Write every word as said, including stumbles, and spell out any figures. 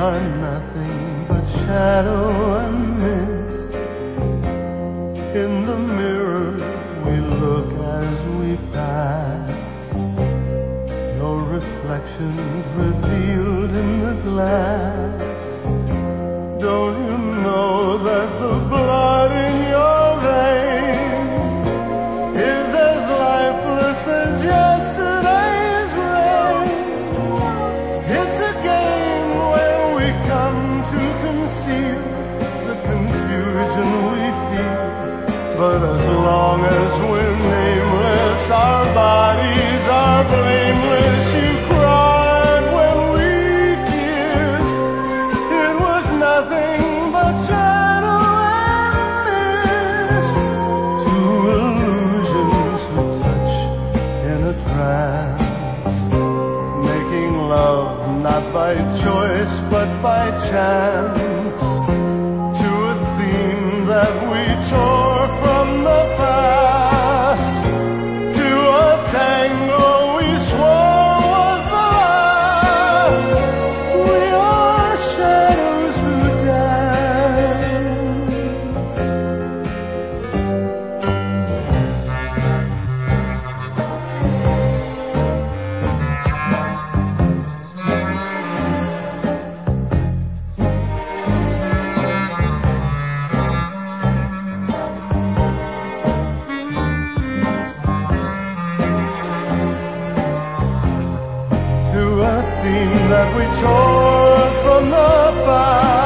are nothing but shadow and mist. In the mirror we look as we pass, no reflections revealed in the glass. Don't you know that the blood in your vein is as lifeless as yesterday's rain? It's a game where we come to conceal the confusion we feel, but as long as we're nameless, our bodies are blameless. You cried when we kissed, it was nothing but shadow and mist. Two illusions who touch in a trance, making love not by choice but by chance, to a theme that we tore from the past, to a tango we swore was the last. We are shadows who dance. To a theme that we tore from the past,